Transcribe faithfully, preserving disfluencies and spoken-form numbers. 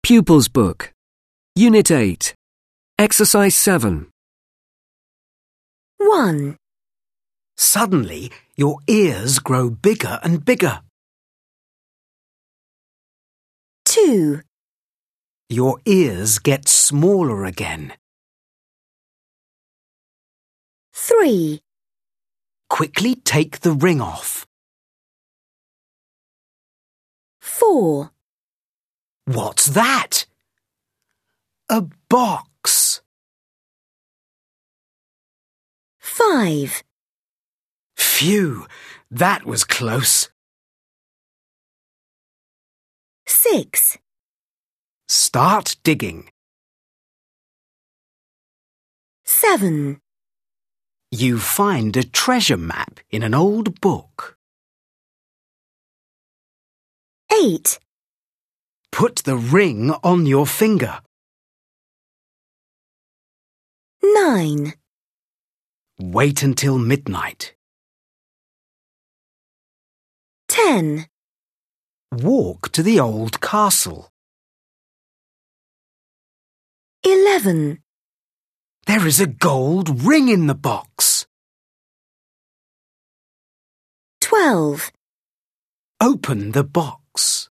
Pupils Book, Unit eight, Exercise seven. one, Suddenly, your ears grow bigger and bigger. two, Your ears get smaller again. three, Quickly take the ring off. four, What's that? A box. five, Phew, that was close. six, Start digging. seven, You find a treasure map in an old book. eight, Put the ring on your finger. nine, Wait until midnight. ten, Walk to the old castle. eleven, There is a gold ring in the box. twelve. Open the box.